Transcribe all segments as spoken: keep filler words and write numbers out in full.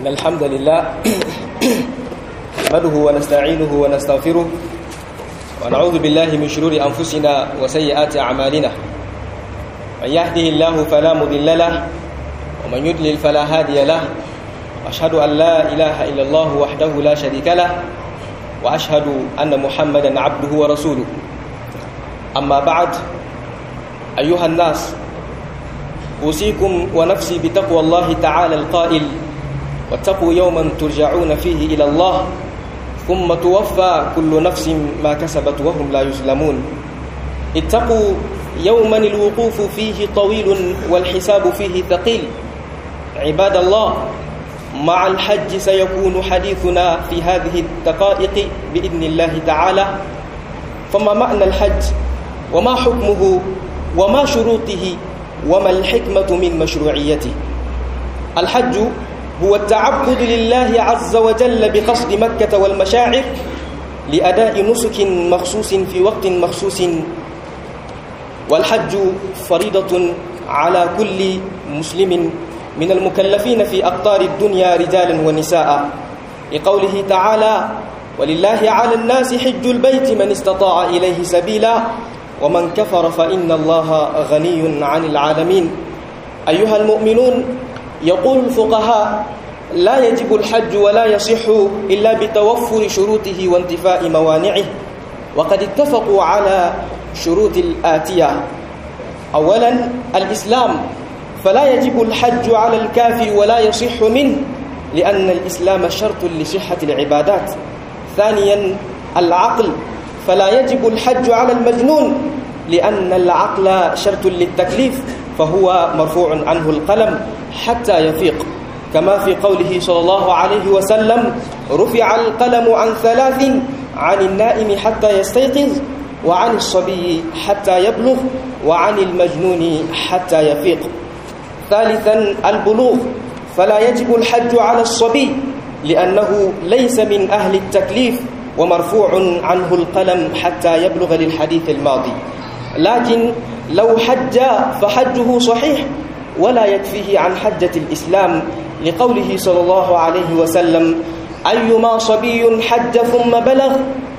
إن الحمد لله نحمده ونستعينه ونستغفره ونعوذ بالله من شرور أنفسنا وسيئات أعمالنا. من يهده الله فلا مضل له ومن يضلل فلا هادي له. وأشهد أن لا إله إلا الله وحده لا شريك له وأشهد أن محمدا عبده ورسوله. أما بعد، أيها الناس، أوصيكم ونفسي بتقوى الله تعالى القائل: واتقوا يوما ترجعون فيه إلى الله ثم توفى كل نفس ما كسبت وهم لا يظلمون. اتقوا يوما الوقوف فيه طويل والحساب فيه ثقيل. عباد الله، مع الحج سيكون حديثنا في هذه الدقائق بإذن الله تعالى. فما معنى الحج؟ وما حكمه؟ وما شروطه؟ وما الحكمة من مشروعيته؟ الحج هو التعبد لله عز وجل بقصد مكة والمشاعر لأداء نسك مخصوص في وقت مخصوص. والحج فريضة على كل مسلم من المكلفين في أقطار الدنيا رجالا ونساء، لقوله تعالى: ولله على الناس حج البيت من استطاع إليه سبيلا ومن كفر فإن الله غني عن العالمين. أيها المؤمنون، يقول الفقهاء: لا يجب الحج ولا يصح إلا بتوفر شروطه وانتفاء موانعه. وقد اتفقوا على شروط الآتية: أولا، الإسلام، فلا يجب الحج على الكافر ولا يصح منه لأن الإسلام شرط لصحة العبادات. ثانيا، العقل، فلا يجب الحج على المجنون لأن العقل شرط للتكليف فهو مرفوع عنه القلم حتى يفيق، كما في قوله صلى الله عليه وسلم: رفع القلم عن ثلاث: عن النائم حتى يستيقظ، وعن الصبي حتى يبلغ، وعن المجنون حتى يفيق. ثالثا، البلوغ، فلا يجب الحج على الصبي لأنه ليس من أهل التكليف ومرفوع عنه القلم حتى يبلغ للحديث الماضي. لكن لو حج فحجه صحيح ولا يكفيه عن حجة الإسلام، لقوله صلى الله عليه وسلم: أيما صبي حج ثم بلغ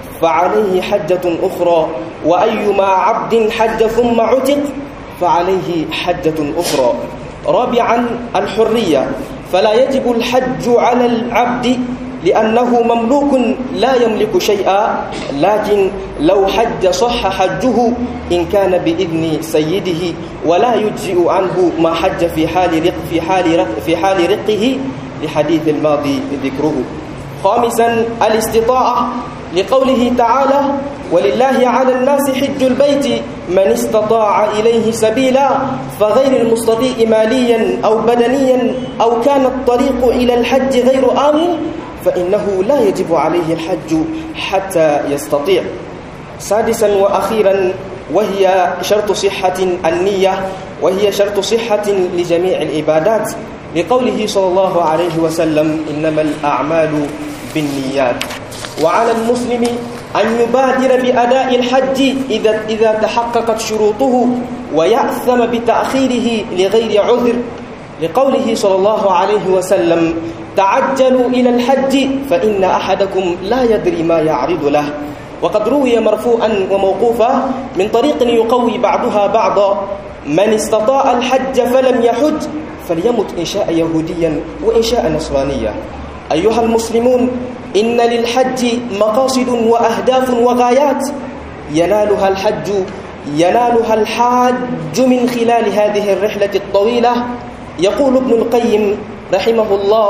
فعليه حجة أخرى، وأيما عبد حج ثم عتق فعليه حجة أخرى. رابعا، الحرية، فلا يجب الحج على العبد لأنه مملوك لا يملك شيئا، لكن لو حج صح حجه إن كان بإذن سيده، ولا يجزئ عنه ما حج في حال رق في حال رق في حال رقه لحديث الماضي ذكره. خامسا، الاستطاعة، لقوله تعالى: ولله على الناس حج البيت من استطاع إليه سبيلا. فغير المستطيع ماليا أو بدنيا أو كان الطريق إلى الحج غير آمن فإنه لا يجب عليه الحج حتى يستطيع. سادسا وأخيرا، وهي شرط صحة النية، وهي شرط صحة لجميع العبادات، لقوله صلى الله عليه وسلم: إنما الأعمال بالنيات. وعلى المسلم أن يبادر بأداء الحج إذا إذا تحققت شروطه ويأثم بتأخيره لغير عذر، لقوله صلى الله عليه وسلم: تعجلوا إلى الحج فإن أحدكم لا يدري ما يعرض له. وقد روي مرفوعا وموقوفا من طريق يقوي بعضها بعضا: من استطاع الحج فلم يحج فليمت إن شاء يهوديا وإن شاء نصرانيا. أيها المسلمون، إن للحج مقاصد وأهداف وغايات ينالها الحج ينالها الحاج من خلال هذه الرحلة الطويلة. يقول ابن القيم رحمه الله: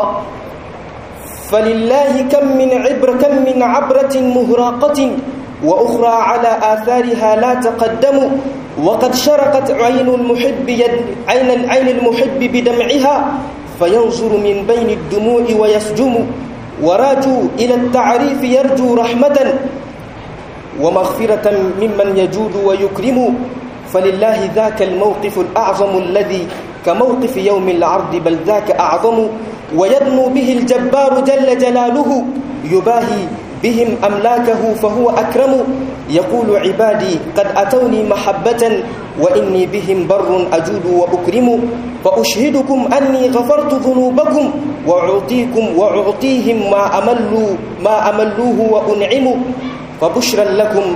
فلله كم من عبر كم من عبرة مهراقة وأخرى على آثارها لا تقدم، وقد شرقت عين المحب يد عين العين المحب بدمعها فينظر من بين الدموع ويسجم، وراجوا إلى التعريف يرجو رحمة ومغفرة ممن يجود ويكرم. فلله ذاك الموقف الأعظم الذي كموقف يوم العرض بل ذاك أعظم، ويدنو به الجبار جل جلاله يباهي بهم أملاكه فهو أكرم. يقول عبادي قد أتوني محبة وإني بهم بر أجود وأكرم. فأشهدكم أني غفرت ذنوبكم وأعطيكم وأعطيهم ما أملوا ما أملوه وأنعموا. فبشرا لكم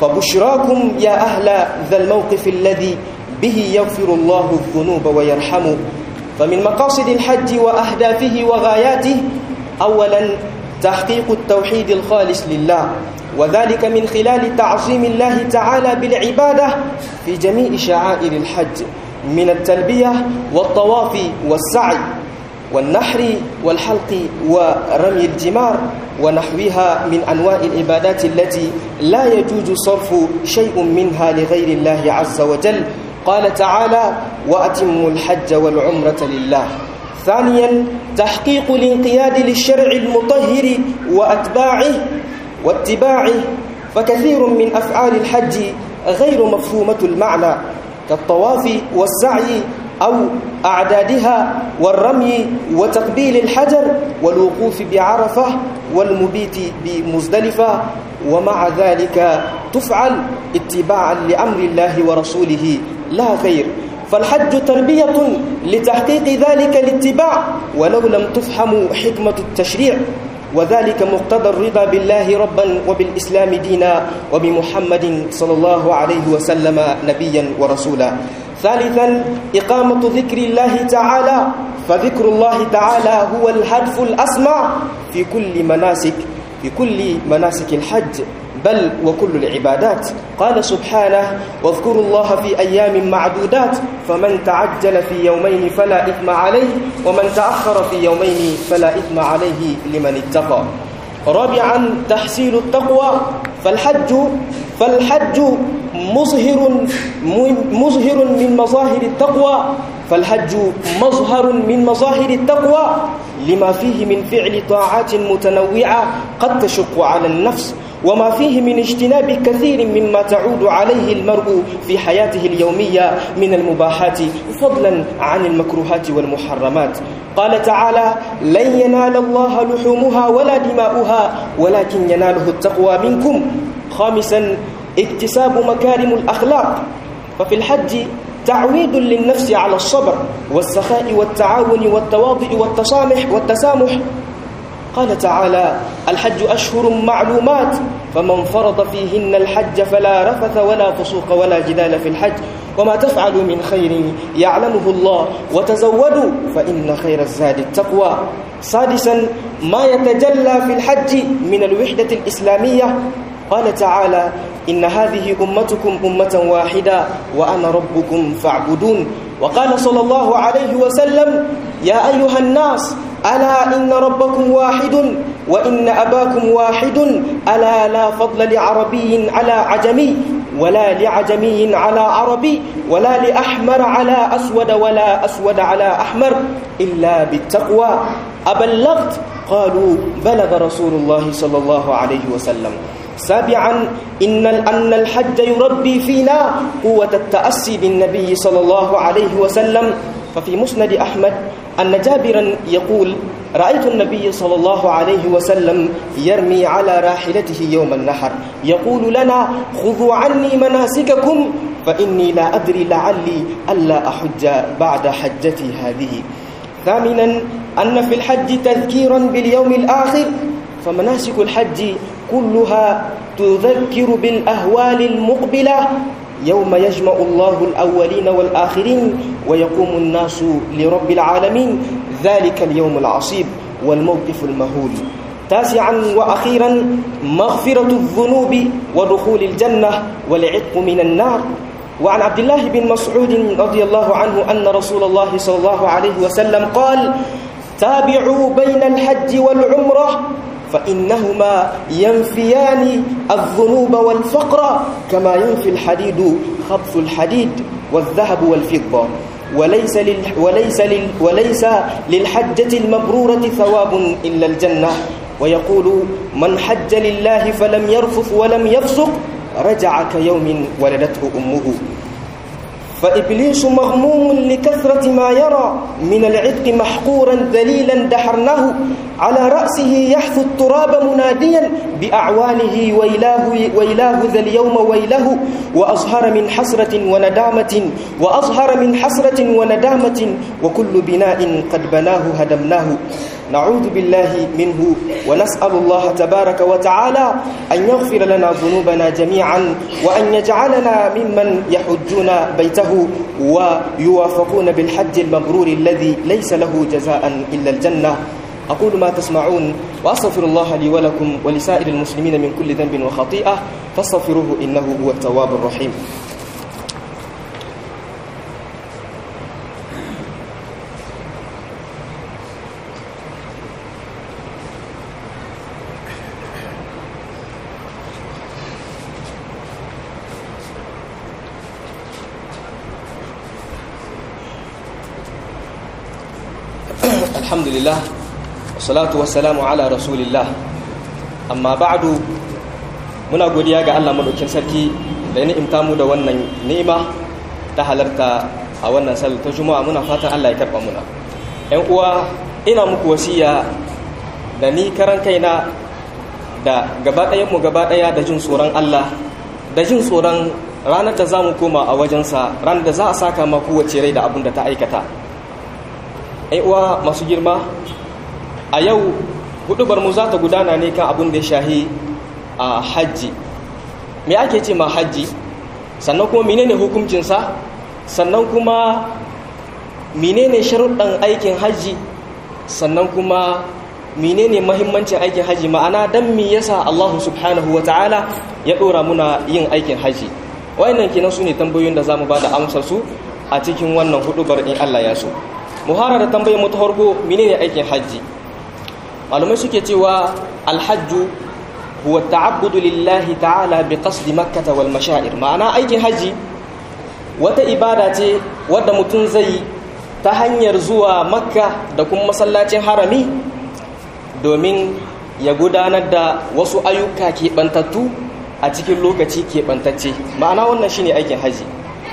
فبشراكم يا أهل ذا الموقف الذي به يغفر الله الذنوب ويرحم. فمن مقاصد الحج وأهدافه وغاياته أولا تحقيق التوحيد الخالص لله، وذلك من خلال تعظيم الله تعالى بالعبادة في جميع شعائر الحج من التلبية والطواف والسعي والنحر والحلق ورمي الجمار ونحوها من أنواع العبادات التي لا يجوز صرف شيء منها لغير الله عز وجل. قال تعالى: وأتموا الحج والعمرة لله. ثانيا تحقيق الانقياد للشرع المطهر وأتباعه واتباعه، فكثير من أفعال الحج غير مفهومة المعنى كالطواف والسعي أو أعدادها والرمي وتقبيل الحجر والوقوف بعرفة والمبيت بمزدلفة، ومع ذلك تفعل اتباعا لأمر الله ورسوله لا غير. فالحج تربية لتحقيق ذلك الاتباع ولو لم تفهم حكمة التشريع، وذلك مقتضى الرضا بالله ربا وبالإسلام دينا وبمحمد صلى الله عليه وسلم نبيا ورسولا. ثالثا إقامة ذكر الله تعالى، فذكر الله تعالى هو الهدف الأسمى في كل مناسك في كل مناسك الحج بل وكل العبادات. قال سبحانه: واذكروا الله في أيام معدودات فمن تعجل في يومين فلا إثم عليه ومن تأخر في يومين فلا إثم عليه لمن اتقى. رابعا تحصيل التقوى، فالحج فالحج مظهر مظهر من مظاهر التقوى فالحج مظهر من مظاهر التقوى لما فيه من فعل طاعات متنوعة قد تشق على النفس، وما فيه من اجتناب كثير مما تعود عليه المرء في حياته اليومية من المباحات فضلا عن المكروهات والمحرمات. قال تعالى: لن ينال الله لحومها ولا دماؤها ولكن يناله التقوى منكم. خامسا اكتساب مكارم الأخلاق، ففي الحج تعويد للنفس على الصبر والسخاء والتعاون والتواضع والتسامح والتسامح. قال تعالى: الحج أشهر معلومات فمن فرض فيهن الحج فلا رفث ولا فسوق ولا جدال في الحج وما تفعلوا من خير يعلمه الله وتزودوا فإن خير الزاد التقوى. سادسا ما يتجلى في الحج من الوحدة الإسلامية. قال تعالى: إن هذه أمتكم أمة واحدة وأنا ربكم فاعبدون. وقال صلى الله عليه وسلم: يا أيها الناس ألا إن ربكم واحد وإن أباكم واحد، ألا لا فضل لعربي على عجمي ولا لعجمي على عربي ولا لأحمر على أسود ولا أسود على أحمر إلا بالتقوى. أبلغت؟ قالوا: بلغ رسول الله صلى الله عليه وسلم. سابعا إن أن الحج يربي فينا قوة التأسي بالنبي صلى الله عليه وسلم. ففي مسند أحمد أن جابرا يقول: رأيت النبي صلى الله عليه وسلم يرمي على راحلته يوم النحر يقول لنا: خذوا عني مناسككم فإني لا أدري لعلي ألا أحج بعد حجتي هذه. ثامنا أن في الحج تذكيرا باليوم الآخر، فمناسك الحج كلها تذكر بالأهوال المقبلة يوم يجمع الله الأولين والآخرين ويقوم الناس لرب العالمين، ذلك اليوم العصيب والموقف المهول. تاسعا وأخيرا مغفرة الذنوب ودخول الجنة والعتق من النار. وعن عبد الله بن مسعود رضي الله عنه أن رسول الله صلى الله عليه وسلم قال: تابعوا بين الحج والعمرة فإنهما ينفيان الذنوب والفقر كما ينفي الحديد خبث الحديد والذهب والفضة، وليس لل وليس لل وليس للحجة المبرورة ثواب إلا الجنة. ويقول: من حج لله فلم يرفث ولم يفسق رجع كيوم ولدته أمه. فإبليس مغموم لكثرة ما يرى من العتق محقورا ذليلا دحرناه على رأسه يحث التراب مناديا بأعوانه ويلاه, ويلاه ذا اليوم ويله وأظهر من حسرة وندامة وأظهر من حسرة وندامة وكل بناء قد بناه هدمناه. نعوذ بالله منه ونسأل الله تبارك وتعالى أن يغفر لنا ذنوبنا جميعا وأن يجعلنا ممن يحجون بيته ويوافقون بالحج المبرور الذي ليس له جزاء إلا الجنة. أقول ما تسمعون وأستغفر الله لي ولكم ولسائر المسلمين من كل ذنب وخطيئة فاستغفروه إنه هو التواب الرحيم. Alhamdulillah, wassalatu wassalamu ala rasulillah. Amma ba'du, muna godiya ga Allah madaukakin sarki da ya ni'imta mu da wannan ni'ima ta halarta a wannan sallar ta Juma'a. Muna fatan Allah ya karba muna. Ƴan uwa, ina muku wasiya da ni karan kaina da gaba ɗayan mu gaba ɗaya da jin tsoron Allah, da jin tsoron ranar da zamu koma a wajensa, ranar da za a saka ma kowace rai da abin da ta aikata. uwa masu girma, a yau hudubar mu za ta gudana ne kan abin da ya shahi a hajji. Me ake ce ma hajji? Sannan kuma menene hukuncinsa? Sannan kuma menene sharuɗan aikin hajji? Sannan kuma menene mahimmancin aikin hajji? Ma'ana dan me yasa Allah subhanahu wata'ala ya dora muna yin aikin hajji? Wayannan kenan su ne tambayoyin da zamu bada amsar su a cikin wannan hudubar in Allah ya so. Muhara da tambayar mu ta farko, menene aikin hajji? Malumai suke cewa alhajju huwa ta'abbudu lillahi ta'ala bi qasdi makkah wal mashaa'ir. Ma'ana aikin hajji wata ibada ce wadda mutum zai ta hanyar zuwa makka da kuma masallacin harami domin ya gudanar da wasu ayyuka keɓantattu a cikin lokaci keɓantacce. Ma'ana wannan shine aikin hajji,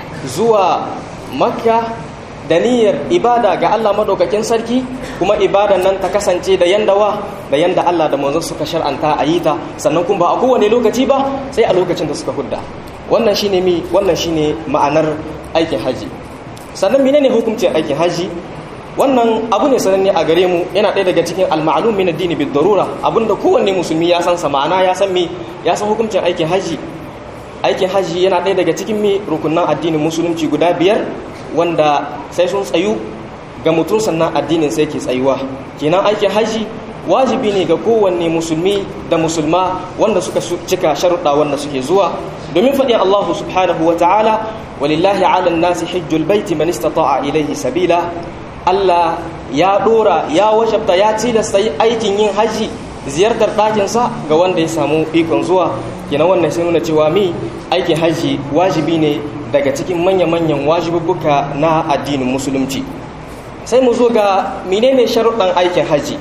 zuwa makka da niyyar ibada ga Allah madaukakin sarki, kuma ibadan nan ta kasance da yanda wa da yanda Allah da manzon suka shar'anta a yi ta, sannan kuma ba a kowane lokaci ba sai a lokacin da suka hudda. Wannan shine mi wannan shine ma'anar aikin haji. Sannan menene hukuncin aikin haji? Wannan abu ne sananne a gare mu, yana ɗaya daga cikin al-ma'lum min ad-din bid-darura, abinda kowanne musulmi ya san sa. Ma'ana ya san me ya san hukuncin aikin haji. Aikin haji yana ɗaya daga cikin mi rukunan addinin musulunci guda biyar wanda sai sun tsayu ga mutum sannan addinin sai ke tsayuwa. Kenan aikin haji wajibi ne ga kowanne musulmi da musulma wanda suka cika sharuɗa wanda suke zuwa, domin faɗi Allah subhanahu wa ta'ala, walillahi 'alan nasi hajjul baiti man istata'a ilayhi sabila. Allah ya dora ya wajabta ya tilasta aikin yin haji, ziyartar ɗakinsa ga wanda ya samu ikon zuwa. Kenan wannan sai nuna cewa mi aikin haji wajibi ne daga cikin manya-manyan wajibubbuka na addinin musulunci. Sai mu zo ga menene sharuɗan aikin haji.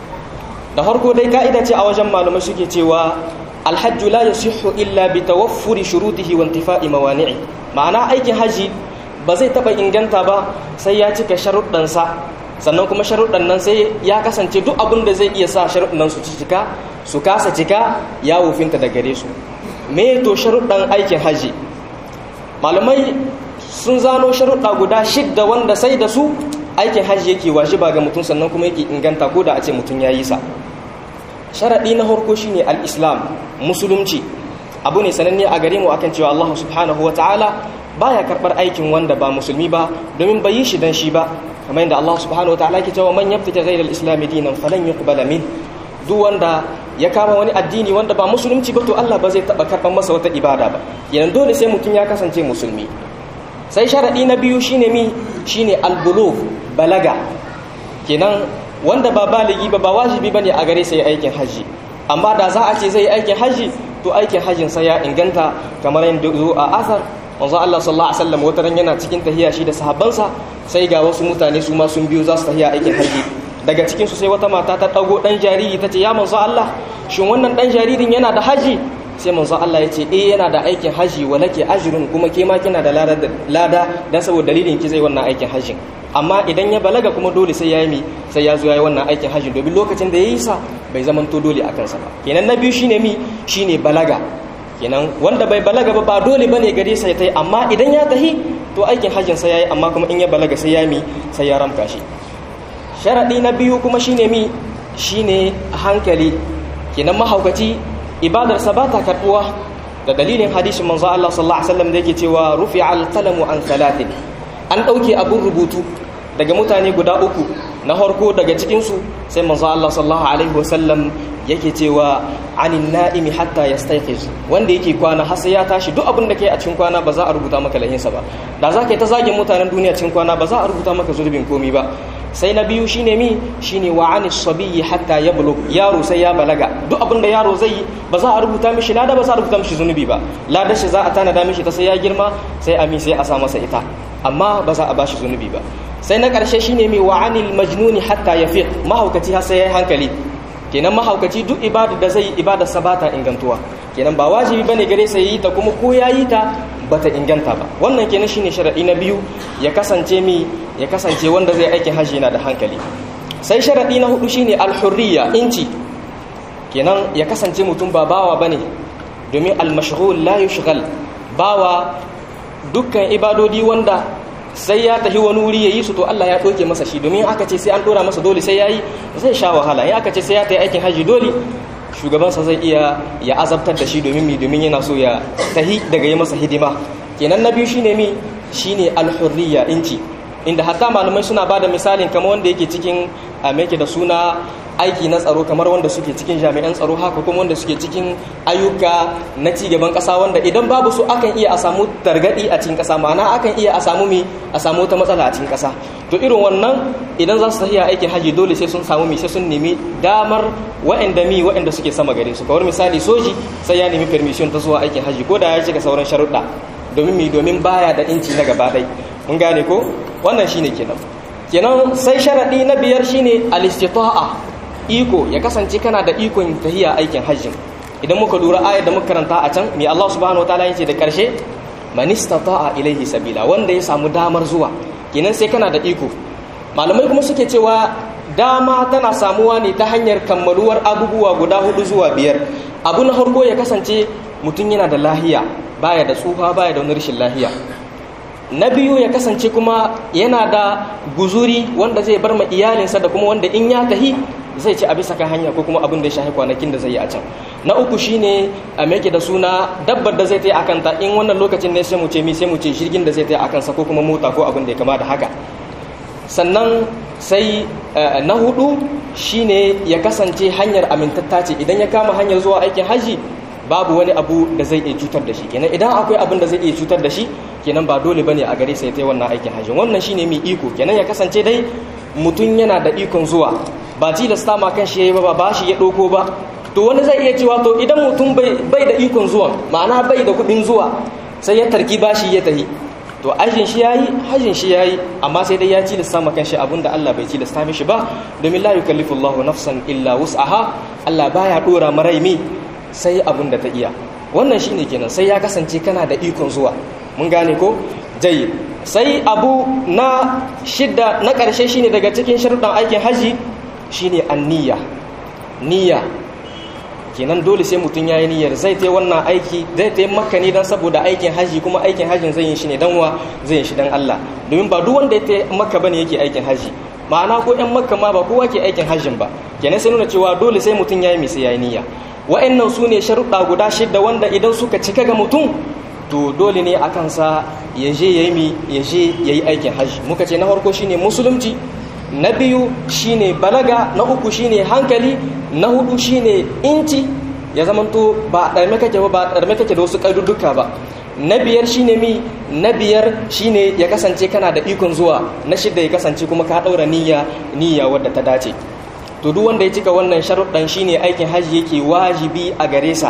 Da farko dai ka'ida ce a wajen malamai suke cewa alhajju la yasihhu illa bi tawaffuri shurutihi wa intifa'i mawani'i. Ma'ana aikin haji ba zai taba inganta ba sai ya cika sharuɗansa, sannan kuma sharuɗan nan sai ya kasance duk abin da zai iya sa sharuɗan nan su cika su kasa cika ya wofinta da gare su. Me to sharuɗan aikin haji? Malamai sun zano sharuɗa guda shidda wanda sai da su aikin hajji yake wajiba ga mutum, sannan kuma yake inganta ko da a ce mutum ya yi sa. Sharaɗi na farko shine al-islam, musulunci. Abu ne sananne a gare mu akan cewa Allah subhanahu wa ta'ala baya karɓar aikin wanda ba musulmi ba, domin bai yi shi dan shi ba, kamar yadda Allah subhanahu wa ta'ala ke cewa man yabtaghi ghayra al-islam dinan falan yuqbala min. Duk wanda ya kama wani addini wanda ba musulunci ba, to Allah ba zai taɓa karɓar masa wata ibada ba. Kenan dole sai mutum ya kasance musulmi. Sai sharaɗi na biyu shine mi shine al-bulugh, balaga. Kenan wanda ba baligi ba ba wajibi bane a gare sai aikin haji, amma da za a ce zai aikin haji to aikin hajin sa ya inganta, kamar yadda zo a asar manzo Allah sallallahu alaihi wasallam wata ran yana cikin tahiya shi da sahabbansa, sai ga wasu mutane su ma sun biyo za su tahiya aikin haji. Daga cikin su sai wata mata ta dago dan jariri tace ya manzo Allah, shin wannan dan jaririn yana da haji? sai manzo Allah ya ce eh yana da aikin haji walake ajrun kuma ke ma kina da lada dan saboda dalilin ki zai wannan aikin hajin amma idan ya balaga kuma dole sai ya yi sai ya zo ya yi wannan aikin hajji domin lokacin da ya yi sa bai zamanto dole a kansa ba kenan na biyu shine mi shine balaga kenan wanda bai balaga ba ba dole bane gare sa ya tai amma idan ya tahi to aikin hajjin sa yayi amma kuma in ya balaga sai ya mi sai ya ramka shi sharadi na biyu kuma shine mi shine hankali kenan mahaukaci ibadar sa ba ta karbuwa da dalilin hadisin manzo Allah sallallahu alaihi wasallam da yake cewa rufi'al qalamu an thalathin an dauke abun rubutu daga mutane guda uku na harko daga cikinsu sai manzo Allah sallallahu alaihi wasallam yake cewa anin na'imi hatta yastayqiz wanda yake kwana har sai ya tashi duk abin da kai a cikin kwana ba za a rubuta maka lahinsa ba da za ka yi ta zagin mutanen duniya cikin kwana ba za a rubuta maka zurbin komi ba sai na biyu shine mi shine wa anis sabiyyi hatta yablugh yaro sai ya balaga duk abin da yaro zai yi ba za a rubuta mishi lada ba za a rubuta mishi zunubi ba ladar shi za a tanada mishi ta sai ya girma sai ami sai a sa masa ita amma ba za a bashi zunubi ba sai na ƙarshe shine mai wa'anil majnuni hatta yafiq mahaukaci har sai yayi hankali kenan mahaukaci duk ibada da zai ibada sabata ingantuwa kenan ba wajibi bane gare sai yi ta kuma ko yayi ta bata inganta ba wannan kenan shine sharadi na biyu ya kasance mi ya kasance wanda zai aikin haji yana da hankali sai sharadi na hudu shine al-hurriya inci kenan ya kasance mutum ba bawa bane domin al-mashghul la yushghal bawa dukkan ibadodi wanda sai ya tafi wani wuri ya yi su to Allah ya ɗauke masa shi domin aka ce sai an ɗora masa dole sai ya yi zai sha wahala in aka ce sai ya ta yi aikin hajji dole shugabansa zai iya ya azabtar da shi domin mi domin yana so ya tahi daga yi masa hidima kenan na biyu shine mi shine alhurriya inci inda hatta malamai suna ba da misalin kamar wanda yake cikin yake da suna aiki na tsaro kamar wanda suke cikin jami'an tsaro haka kuma wanda suke cikin ayyuka na cigaban ƙasa wanda idan babu su akan iya a samu targadi a cikin ƙasa ma'ana akan iya a samu mi a samu wata matsala a cikin ƙasa to irin wannan idan za su tafiya aikin haji dole sai sun samu mi sai sun nemi damar wa'anda mi wa'anda suke sama gare su kawar misali soji sai ya nemi permission ta zuwa aikin haji ko da ya cika sauran sharuɗa domin mi domin baya da inci na gaba ɗai mun gane ko wannan shine kenan kenan sai sharadi na biyar shine al-istita'a iko ya kasance kana da ikon tahiya aikin hajjin idan muka lura ayar da muka karanta a can mai Allah subhanahu wataala yace da karshe man istata'a ilaihi sabila wanda ya samu damar zuwa kenan sai kana da iko malamai kuma suke cewa dama tana samuwa ne ta hanyar kammaluwar abubuwa guda hudu zuwa biyar abu na farko ya kasance mutum yana da lahiya baya da tsufa baya da wani rashin lahiya na biyu ya kasance kuma yana da guzuri wanda zai bar ma iyalinsa da kuma wanda in ya tahi zai ci a bisa kan hanya ko kuma abin da ya shafi kwanakin da zai yi a can na uku shine a meke da suna dabbar da zai ta yi akan ta in wannan lokacin ne sai mu ce mi sai mu ce jirgin da zai ta yi akan sa ko kuma mota ko abin da ya kama da haka sannan sai na hudu shine ya kasance hanyar amintatta ce idan ya kama hanyar zuwa aikin haji babu wani abu da zai iya cutar da shi kenan idan akwai abin da zai iya cutar da shi kenan ba dole bane a gare sai ta yi wannan aikin haji wannan shine mai iko kenan ya kasance dai mutum yana da ikon zuwa ba tilasta ma kan shi yayi ba ba shi ya doko ba to wani zai iya cewa to idan mutum bai bai da ikon zuwa ma'ana bai da kudin zuwa sai ya tarki bashi ya tahi to ajin shi yayi hajin shi yayi amma sai dai ya tilasta ma kan shi abinda Allah bai tilasta mishi ba domin la yukallifullahu nafsan illa wus'aha Allah baya dora marai mi sai abinda ta iya wannan shine kenan sai ya kasance kana da ikon zuwa mun gane ko jayyid sai abu na shidda na ƙarshe shine daga cikin sharuɗan aikin haji shine anniya niyya kenan dole sai mutum yayi niyyar zai tai wannan aiki zai tai makka ne dan saboda aikin haji kuma aikin hajin zai yi shi ne dan wa zai yi shi dan Allah domin ba duk wanda ya tai makka bane yake aikin haji ma'ana ko ɗan makka ma ba kowa ke aikin hajin ba kenan sai nuna cewa dole sai mutum yayi mi sai yayi niyya wa'annan su ne sharuɗa guda shidda wanda idan suka cika ga mutum to dole ne a kansa ya je ya yi ya je ya yi aikin hajji muka ce na farko shine musulunci na biyu shine balaga na uku shine hankali na hudu shine inci ya zamanto ba ɗarme kake ba ba ɗarme kake da wasu ƙaidudduka ba na biyar shine mi na biyar shine ya kasance kana da ikon zuwa na shidda ya kasance kuma ka ɗaura niyya niyya wadda ta dace to duk wanda ya cika wannan sharuɗan shine aikin hajji yake wajibi a gare sa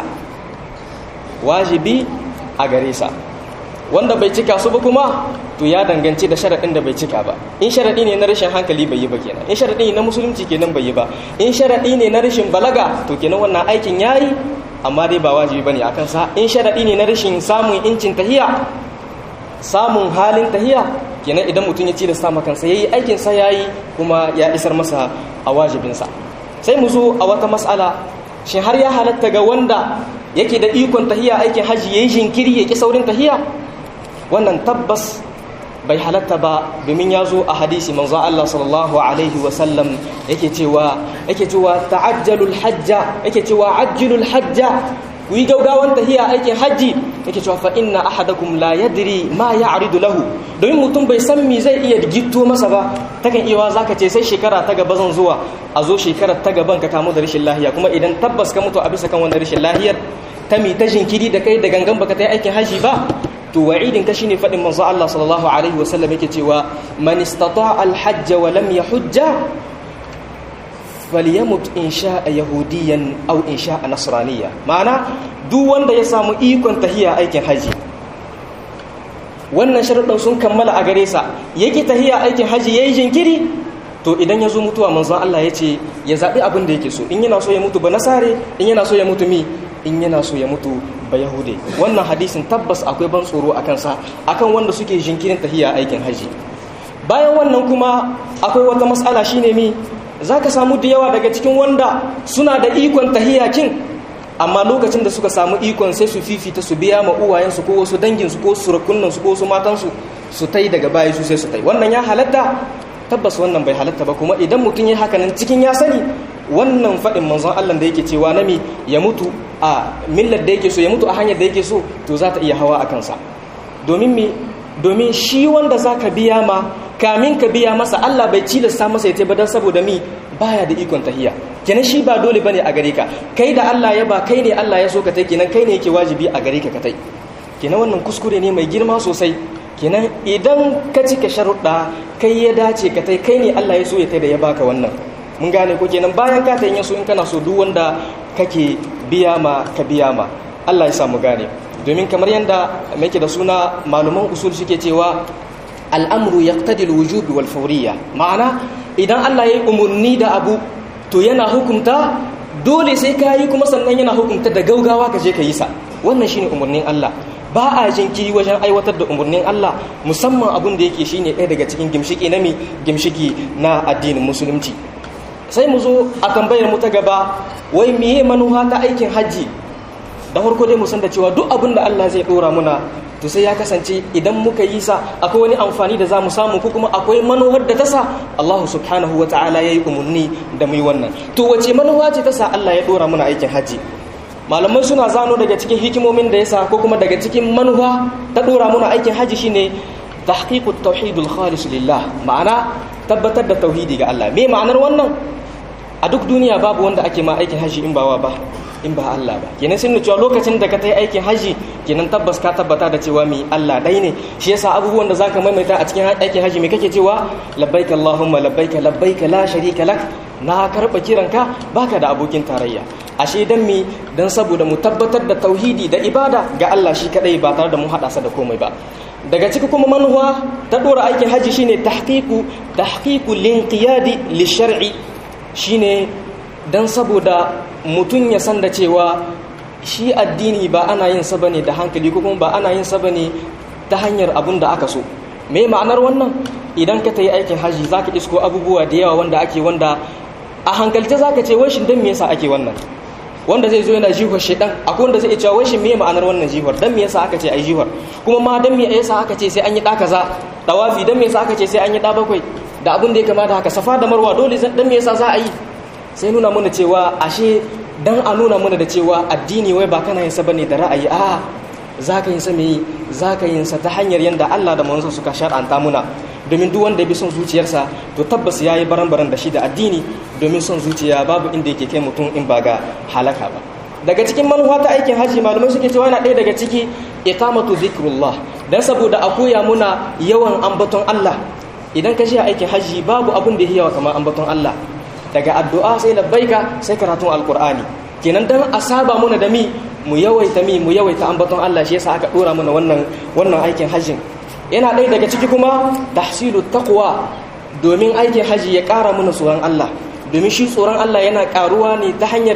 wajibi a gare sa wanda bai cika su ba kuma to ya danganci da sharaɗin da bai cika ba in sharaɗi ne na rashin hankali bai yi ba kenan in sharaɗi ne na musulunci kenan bai yi ba in sharaɗi ne na rashin balaga to kenan wannan aikin yayi amma dai ba wajibi bane akan sa. In sharadi ne na rashin samun incin tahiya, samun halin tahiya, kenan idan mutum ya ci da sama kansa yayi aikin sa yayi kuma ya isar masa a wajibin sa. Sai mu zo a wata mas'ala, shin har ya halatta ga wanda yake da ikon tahiya aikin haji yayin jinkiri ya ki saurin tahiya? Wannan tabbas bai halatta ba, domin ya zo a hadisi manzo Allah sallallahu alaihi wa sallam yake cewa yake cewa ta'ajjalul hajja, yake cewa ajjilul hajja, ku yi gaugawan tahiya aikin haji, yake cewa fa inna ahadakum la yadri ma ya'ridu lahu, domin mutum bai san me zai iya gitto masa ba. Takan iya zaka ce sai shekara ta gaba zan zuwa, a zo shekarar ta gaban ka kamu da rashin lahiya, kuma idan tabbas ka mutu a bisa kan wannan rashin lahiyar ta mi ta jinkiri da kai da gangan baka ta yi aikin haji ba, to wa'idin ka shine fadin manzo Allah sallallahu alaihi wasallam yake cewa man istata'a al-hajj wa lam yahujja falyamut in sha'a yahudiyan aw in sha'a nasraniyya. Ma'ana duk wanda ya samu ikon tahiya aikin haji, wannan sharuɗan sun kammala a gare sa, yake tahiya aikin haji yayi jinkiri, to idan ya zo mutuwa manzo Allah ya ce ya zabi abin da yake so, in yana so ya mutu ba nasare, in yana so ya mutu mi in yana so ya mutu ba yahude. Wannan hadisin tabbas akwai ban tsoro a kansa, akan wanda suke jinkirin tahiya aikin haji. Bayan wannan kuma akwai wata matsala, shine mi zaka samu da yawa daga cikin wanda suna da ikon tahiya kin, amma lokacin da suka samu ikon sai su fifita su biya ma uwayensu ko wasu danginsu ko surukunansu ko wasu matansu su tai daga baya su sai su tai. Wannan ya halatta? Tabbas wannan bai halatta ba, kuma idan mutum ya haka nan cikin ya sani, wannan faɗin manzon Allah da yake cewa nami ya mutu a millar da yake so, ya mutu a hanyar da yake so, to za ta iya hawa a kansa. Domin mi domin shi wanda za ka biya ma, kamin ka biya masa Allah bai cilasta masa ya taiba don saboda mi baya da ikon tahiya, kenan shi ba dole bane a gare ka. Kai da Allah ya ba, kai ne Allah ya so ka tai, kenan kai ne yake wajibi a gare ka ka tai. Kenan wannan kuskure ne mai girma sosai. Kenan idan ka cika sharuɗa, kai ya dace ka tai, kai ne Allah ya so ya tai da ya baka wannan. Mun gane ko? Kenan bayan ka tai yaso, in kana so duk wanda kake biya ma ka biya ma. Allah ya sa mu gane, domin kamar yanda muke da suna maluman usul suke cewa al'amru yaqtadi al-wujub wal fawriyya. Ma'ana idan Allah ya yi umurni da abu, to yana hukunta dole sai ka yi, kuma sannan yana hukunta da gaugawa ka je ka yi sa. Wannan shine umurnin Allah. Ba a jinkiri wajen aiwatar da umarnin Allah, musamman abin da yake shine ɗaya daga cikin gimshiki na mi gimshiki na addinin musulunci. Sai mu zo a tambayar mu ta gaba, wai miye manufa ta aikin haji? Da farko dai mu san da cewa duk abin da Allah zai dora muna, to sai ya kasance idan muka yi sa akwai wani amfani da za mu samu, ko kuma akwai manufar da ta sa Allah subhanahu wa ta'ala ya yi umarni da mu yi wannan. To wace manufa ce ta sa Allah ya dora muna aikin haji? Malamai suna zano daga cikin hikimomin da yasa, ko kuma daga cikin manufa ta dora muna aikin haji, shine tahqiqut tauhidul khalis lillah. Ma'ana tabbatar da tauhidi ga Allah. Me ma'anar wannan? A duk duniya babu wanda ake ma aikin haji in ba wa ba in ba Allah ba. Kenan sun cewa lokacin da ka tai aikin haji, kenan tabbas ka tabbata da cewa mi Allah dai ne. Shi yasa abubuwan da zaka maimaita a cikin aikin haji, me kake cewa? Labbaik Allahumma labbaik labbaik la sharika lak. Na karba kiranka, baka da abokin tarayya. Ashe dan mi dan saboda mu tabbatar da tauhidi da ibada ga Allah shi kadai, ba tare da mu hada sa da komai ba. Daga ciki kuma manuwa ta dora aikin haji shine tahqiqu tahqiqu linqiyadi lishar'i, shine dan saboda mutun ya san da cewa shi addini ba ana yin sa bane da hankali, ko kuma ba ana yin sa bane ta hanyar abun da aka so. Me ma'anar wannan? Idan ka tayi aikin haji zaka isko abubuwa da yawa wanda ake, wanda a hankalce zaka ce wai shin dan me yasa ake wannan? Wanda zai zo yana jihar shedan, akwai wanda zai ce wai shin me ma'anar wannan jihar? Dan me yasa aka ce ai jihar? Kuma ma dan me yasa aka ce sai an yi da kaza? Dawafi dan me yasa aka ce sai an yi da bakwai? Da abin da ya kamata haka, Safa da Marwa dole dan me yasa za a yi? Sai nuna mana cewa ashe dan a nuna mana da cewa addini wai ba kana yin sa bane da ra'ayi, a zaka yin sa me zaka yin sa ta hanyar yanda Allah da manzon suka shar'anta muna. Domin duk wanda ya bi son zuciyarsa, to tabbas yayi baran-baran da shi da addini, domin son zuciya babu inda yake kai mutum in ba ga halaka ba. Daga cikin manufa ta aikin haji, malamai suke cewa yana ɗaya daga ciki iqamatu zikrullah, dan saboda a koya muna yawan ambaton Allah. Idan ka je aikin haji, babu abin da yawa kamar ambaton Allah. Daga addu'a sai labbaika sai karatun alqur'ani. Kenan dan a saba muna da mi mu yawaita mi mu yawaita ambaton Allah, shi yasa aka dora mana wannan wannan aikin hajjin. Yana ɗaya daga ciki kuma tahsilu taqwa, domin aikin haji ya ƙara mana tsoron Allah, domin shi tsoron Allah yana ƙaruwa ne ta hanyar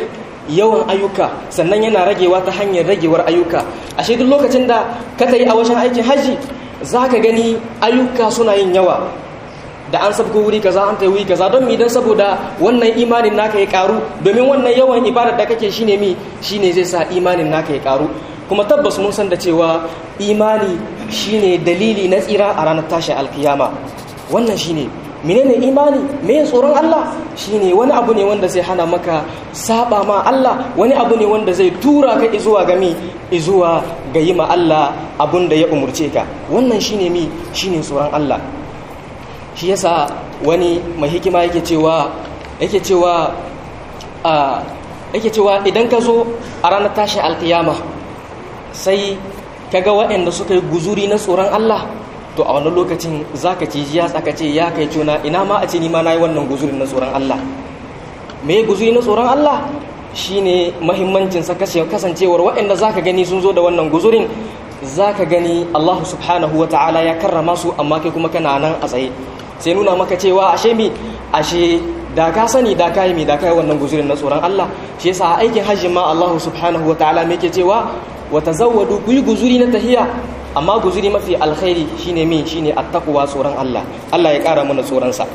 yawan ayyuka, sannan yana ragewa ta hanyar ragewar ayyuka. Ashe duk lokacin da ka tayi a wajen aikin haji zaka gani ayyuka suna yin yawa, da an sabko wuri kaza an tayi wuri kaza, don mi dan saboda wannan imanin naka ya karu, domin wannan yawan ibadar da kake shine mi shine zai sa imanin naka ya karu. Kuma tabbas mun san da cewa imani shine dalili na tsira a ranar tashin alkiyama. Wannan shine menene imani? Me tsoron Allah? Shine wani abu ne wanda zai hana maka saba ma Allah, wani abu ne wanda zai tura ka zuwa ga mi zuwa ga yi ma Allah abun da ya umurce ka. Wannan shine mi shine tsoron Allah. Shi yasa wani mai hikima yake cewa yake cewa a yake cewa idan ka zo a ranar tashin alkiyama sai kaga waɗanda suka yi guzuri na tsoron Allah, to a wannan lokacin zaka ci ya tsaka ce ya kai tuna ina ma a ce ni ma nayi wannan guzurin na tsoron Allah. Me guzuri na tsoron Allah? Shine muhimmancin sa kasancewar waɗanda zaka gani sun zo da wannan guzurin, zaka gani Allah subhanahu wataala ya karrama su, amma kai kuma kana nan a tsaye. Sai nuna maka cewa ashe mi ashe da ka sani da kai mi da kai wannan guzurin na tsoron Allah. Shi yasa a aikin hajji ma Allah subhanahu wataala me yake cewa wa tazawwadu, ku yi guzuri na tahiya, amma guzuri mafi alkhairi shine mi shine attaqwa, tsoron Allah. Allah ya kara mana tsoron sa.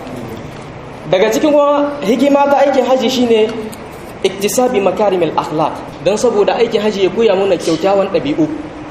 Daga cikin kuma hikima ta aikin haji shine iktisabi makarimil akhlaq, dan saboda aikin haji ya koya mana kyaukyawan dabi'u.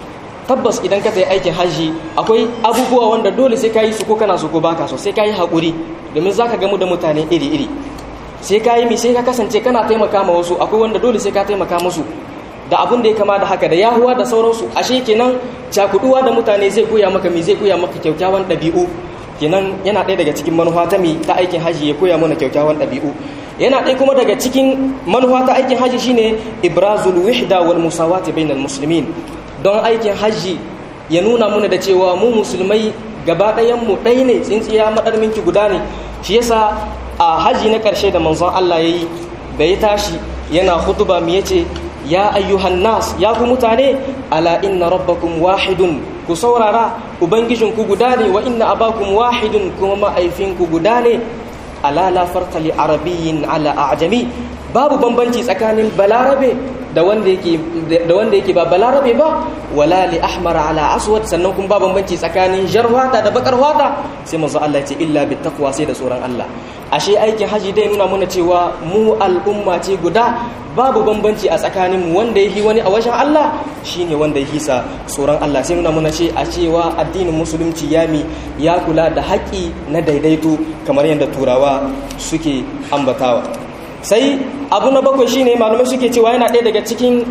Tabbas idan ka tayi aikin haji akwai abubuwa wanda dole sai kai su ko kana so ko baka so, sai kai hakuri, domin zaka gamu da mutane iri-iri. Sai kai mi sai ka kasance kana taimaka ma wasu, akwai wanda dole sai ka taimaka musu da abin da ya kama da haka, da yahuwa da sauransu. Ashe kenan cakuduwa da mutane zai koya maka mi zai koya maka kyaukyawan dabi'u. Kenan yana ɗaya daga cikin manufa ta mi ta aikin haji ya koya mana kyaukyawan dabi'u. Yana ɗaya kuma daga cikin manufa ta aikin haji shine ibrazul wahda wal musawati bainal muslimin, don aikin haji ya nuna mana da cewa mu musulmai gaba ɗayan mu ɗaya ne, tsintsiya madar minki guda ne. Shi yasa a haji na ƙarshe da manzon Allah yayi da ya tashi yana hutuba mi yace ya ayyuhan nas, ya ku mutane, ala inna rabbakum wahidun, ku saurara ubangijinku guda ne, wa inna abakum wahidun, kuma ma'aifinku guda ne. Ala la farqa li arabiyyin ala a'jami, babu bambanci tsakanin balarabe da wanda yake da wanda yake ba balarabe ba, wala li ahmar ala aswad, sannan kuma ba bambanci tsakanin jarwata da bakar wata. Sai manzo Allah ya ce illa bit taqwa, sai da tsoron Allah. Ashe aikin haji dai nuna mana cewa mu al'umma ce guda, babu bambanci a tsakaninmu, wanda ya yi wani a wajen Allah shine wanda ya hisa tsoron Allah. Sai nuna mana ce a cewa addinin musulunci yami ya kula da haƙƙi na daidaito kamar yadda turawa suke ambatawa. Sai abu na bakwai shine malamai suke cewa yana ɗaya daga cikin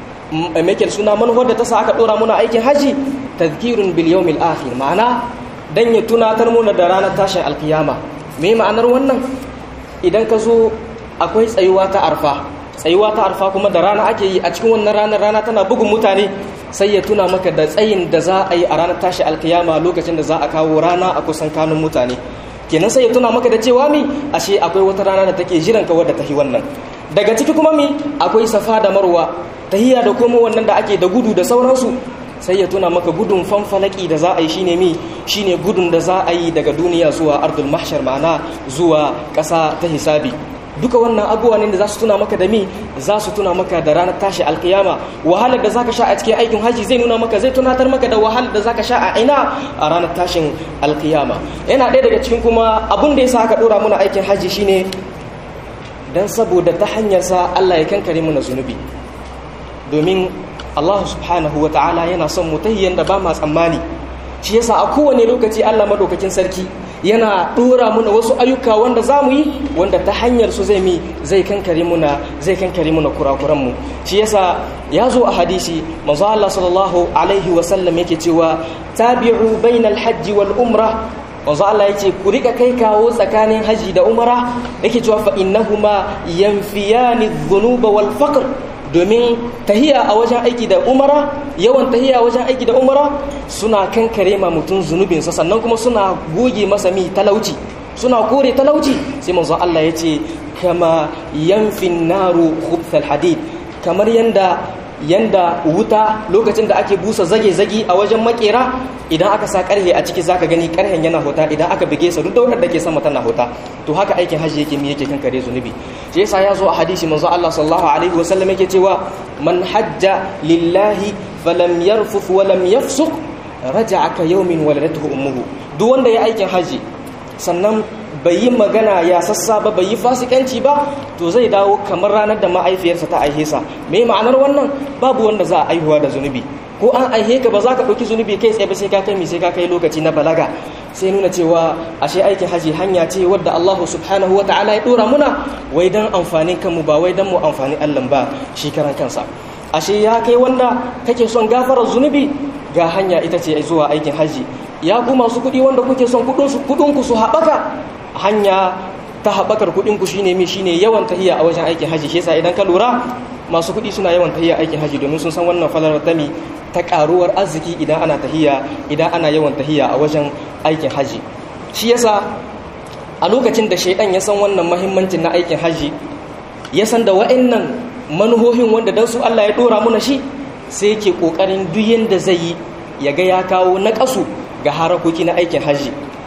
mekar suna manufar da ta sa aka ɗora muna aikin haji, tazkirun bil yawmil akhir, ma'ana dan ya tunatar muna da ranar tashin alkiyama. Me ma'anar wannan? Idan ka zo akwai tsayuwa ta arfa, tsayuwa ta arfa kuma da rana ake yi. A cikin wannan ranar rana tana bugun mutane, sai ya tuna maka da tsayin da za a yi a ranar tashi alkiyama, lokacin da za a kawo rana a kusan kanun mutane. Kenan sai ya tuna maka da cewa mi ashe akwai wata rana da take jiran ka wadda tahi wannan. Daga ciki kuma mi akwai safa da marwa, tahiya da kuma wannan da ake da gudu da sauransu. Sai ya tuna maka gudun fanfalaki da za a yi shine mi shine gudun da za a yi daga duniya zuwa ardul mahshar, ma'ana zuwa ƙasa ta hisabi. Duka wannan abubuwa ne da za su tuna maka da mi za su tuna maka da ranar tashi alkiyama. Wahalar da zaka sha a cikin aikin haji zai nuna maka, zai tunatar maka da wahalar da zaka sha a ina a ranar tashin alkiyama. Yana ɗaya daga cikin kuma abin da yasa aka dora muna aikin haji shine dan saboda ta hanyar sa Allah ya kankare mana zunubi, domin Allah subhanahu wataala yana son mu tahiyan da ba ma tsammani. Shi yasa a kowane lokaci Allah madaukakin sarki yana dora muna wasu ayyuka wanda za mu yi, wanda ta hanyar su zai mi zai kankare muna zai kankare muna kurakuran mu. Shi yasa ya zo a hadisi manzo Allah sallallahu alaihi wa sallam yake cewa tabi'u bainal hajji wal umra, manzo Allah yace ku rika kai kawo tsakanin haji da umra, yake cewa fa innahuma yanfiyani dhunuba wal faqr, domin tahiya a wajen aiki da umara, yawan tahiya a wajen aiki da umara suna kankare ma mutum zunubinsa, sannan kuma suna goge masa mi talauci, suna kore talauci. Sai manzon Allah ya ce kama yanfin naru khubthal hadid, kamar yanda yanda wuta lokacin da ake busa zage-zage a wajen makera idan aka sa karhe a ciki zaka gani karhen yana hota idan aka bige sa duk daudar da ke sama tana hota to haka aikin haji yake mi yake kankare zunubi shi yasa ya zo a hadisi manzo Allah sallallahu alaihi wasallam yake cewa man hajja lillahi falam yarfuf wa lam yafsuq raja'a ka yawmin waladatuhu ummuhu duk wanda ya aikin haji sannan bai yi magana ya sassa ba bai yi fasikanci ba to zai dawo kamar ranar da ma'aifiyarsa ta aihe sa me ma'anar wannan babu wanda za a aihuwa da zunubi ko an aihe ka ba za ka ɗauki zunubi kai tsaye ba sai ka kai mi sai ka kai lokaci na balaga sai nuna cewa ashe aikin haji hanya ce wadda Allah subhanahu wa ta'ala ya dora muna wai dan amfanin kanmu ba wai dan mu amfani Allah ba shi karan kansa ashe ya kai wanda kake son gafarar zunubi ga hanya ita ce zuwa aikin haji ya ku masu kuɗi wanda kuke son kuɗinku su haɓaka hanya ta haɓakar kuɗinku shine mi shine yawan tahiya a wajen aikin haji shi yasa idan ka lura masu kuɗi suna yawan tahiya aikin haji domin sun san wannan falalar tami ta ƙaruwar arziki idan ana tahiya idan ana yawan tahiya a wajen aikin haji shi yasa a lokacin da shaidan ya san wannan muhimmancin na aikin haji ya san da wa'annan manuhohin wanda dan su Allah ya dora muna shi sai yake kokarin duk yanda zai yi ya ga ya kawo naƙasu ga harakoki na aikin haji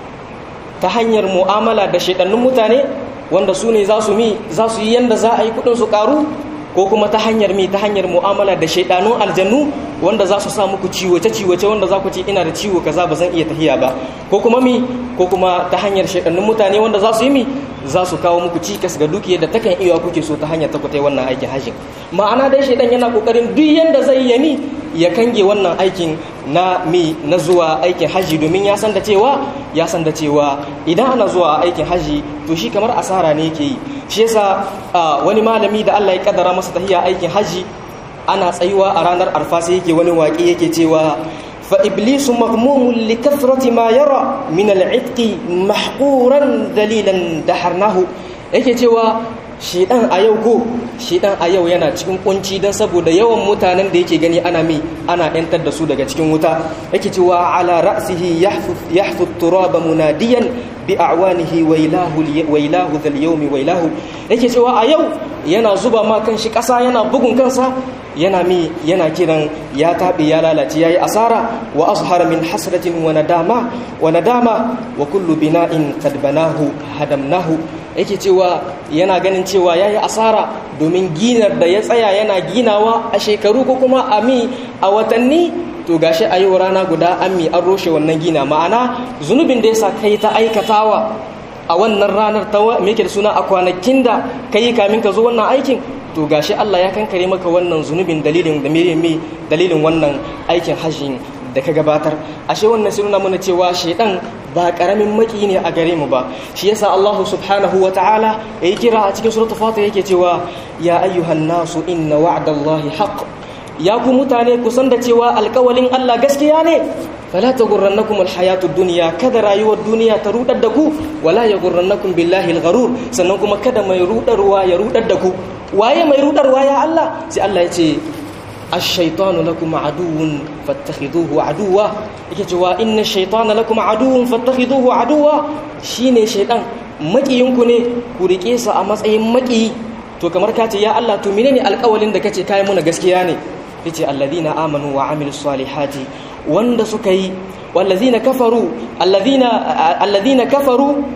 ta hanyar mu'amala da shaidannun mutane wanda su ne za su mi za su yi yanda za a yi kudin su karu ko kuma ta hanyar mi ta hanyar mu'amala da shaidanun aljannu wanda za su sa muku ciwoce ciwoce wanda za ku ce ina da ciwo kaza ba zan iya tahiya ba ko kuma mi ko kuma ta hanyar shaidannun mutane wanda za su yi mi za su kawo muku cikas ga dukiyar da takan iya kuke so ta hanyar ta kutai wannan aikin hajji ma'ana dai shaidan yana kokarin duk yanda zai yi mi ya kange wannan aikin na mi na zuwa aikin haji domin ya san da cewa ya san da cewa idan ana zuwa aikin haji to shi kamar asara ne yake yi shi yasa wani malami da Allah ya kaddara masa tahiya aikin haji ana tsayuwa a ranar arfa sai yake wani waƙi yake cewa fa iblisu maghmumun li kathrati ma yara min al-'itqi mahquran dalilan daharnahu yake cewa shedan a yau ko shedan a yau yana cikin kunci dan saboda yawan mutanen da yake gani ana mi ana yantar da su daga cikin wuta yake cewa ala ra'sihi yahfu yahfu turaba munadiyan bi a'wanihi wailahu wailahu dhal yawmi wailahu yake cewa a yau yana zuba ma kanshi kasa yana bugun kansa yana mi yana kiran ya tabi ya lalace yayi asara wa azhara min hasratin wa nadama wa nadama wa kullu bina'in qad banahu hadamnahu yake cewa yana ganin cewa yayi asara domin ginar da ya tsaya yana ginawa a shekaru ko kuma a mi a watanni to gashi a yau rana guda an mi an roshe wannan gina ma'ana zunubin da yasa kai ta aikatawa a wannan ranar ta me yake da suna a kwanakin da kai kamin ka zo wannan aikin to gashi Allah ya kankare maka wannan zunubin dalilin da me dalilin wannan aikin hajji da ka gabatar ashe wannan sai nuna mana cewa shedan ba karamin maki ne a gare mu ba shi yasa Allah subhanahu wataala yayi kira a cikin suratul fatir yake cewa ya ayyuhan nasu inna wa'dallahi haqq ya ku mutane ku san da cewa alƙawalin Allah gaskiya ne fala taghurrannakum alhayatud dunya kada rayuwar duniya ta rudar da ku wala yaghurrannakum billahi algharur sannan kuma kada mai rudarwa ya rudar da ku waye mai rudarwa ya Allah sai Allah ya ce ash-shaytanu lakum aduwwun fattakhiduhu aduwwa yake cewa inna ash-shaytana lakum aduwwun fattakhiduhu aduwwa shine shaytan makiyinku ne ku rike sa a matsayin makiyi to kamar ka ce ya Allah to menene alƙawalin da kace kai muna gaskiya ne yace alladhina amanu wa amilus salihati wanda suka yi wallazina kafaru alladhina alladhina kafaru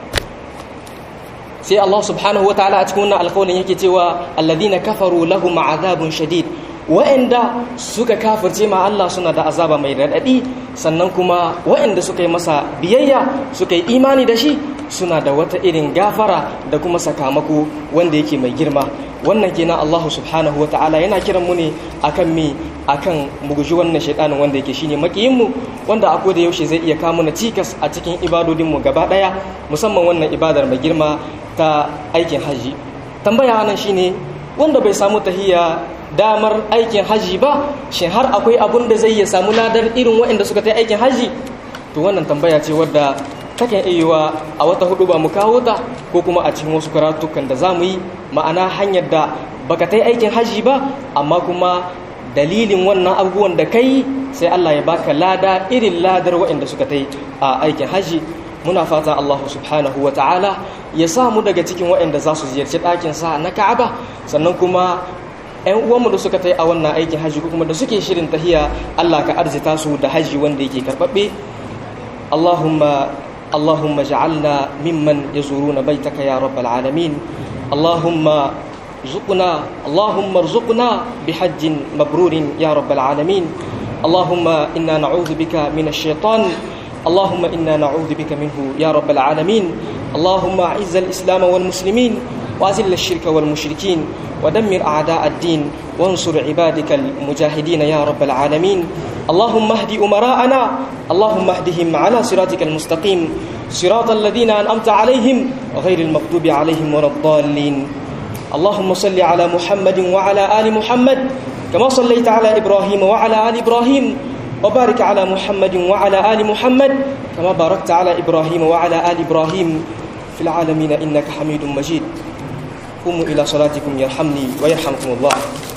sai Allah subhanahu wataala a cikin wannan alƙawalin yake cewa alladhina kafaru lahum azabun shadid wa'anda suka kafirce ma Allah suna da azaba mai radadi sannan kuma wa'anda suka yi masa biyayya suka yi imani da shi suna da wata irin gafara da kuma sakamako wanda yake mai girma wannan kenan Allah subhanahu wataala yana kiran mu ne akan mi akan mu guji wannan shaytanin wanda yake shine makiyin mu wanda a koda yaushe zai iya kawo mana cikas a cikin ibadodin mu gaba daya musamman wannan ibadar mai girma ta aikin haji tambaya nan shine wanda bai samu tahiyya damar aikin haji ba shin har akwai abun da zai ya samu ladar irin waɗanda suka ta aikin haji to wannan tambaya ce wadda take iya a wata hudu ba mu kawo ta ko kuma a cikin wasu karatukan da zamu yi ma'ana hanyar da baka ta aikin haji ba amma kuma dalilin wannan abubuwan da kai sai Allah ya baka lada irin ladar waɗanda suka ta a aikin haji muna fata Allah subhanahu wata'ala ya samu daga cikin waɗanda za su ziyarci ɗakin sa na Ka'aba sannan kuma ƴan uwanmu da suka tai a wannan aikin haji kuma da suke shirin tahiya Allah ka arzita su da haji wanda yake karbabbe Allahumma Allahumma ja'alna mimman yazuruna baitaka ya rabbal alamin Allahumma ارزقنا اللهم ارزقنا بحج مبرور يا رب العالمين اللهم إنا نعوذ بك من الشيطان اللهم إنا نعوذ بك منه يا رب العالمين اللهم أعز الإسلام والمسلمين وأذل الشرك والمشركين ودمر أعداء الدين وانصر عبادك المجاهدين يا رب العالمين اللهم اهد أمراءنا اللهم اهدهم على صراطك المستقيم صراط الذين أنعمت عليهم غير المغضوب عليهم ولا الضالين اللهم صل على محمد وعلى آل محمد كما صليت على إبراهيم وعلى آل إبراهيم وبارك على محمد وعلى آل محمد كما باركت على إبراهيم وعلى آل إبراهيم في العالمين إنك حميد مجيد قوموا إلى صلاتكم يرحمني ويرحمكم الله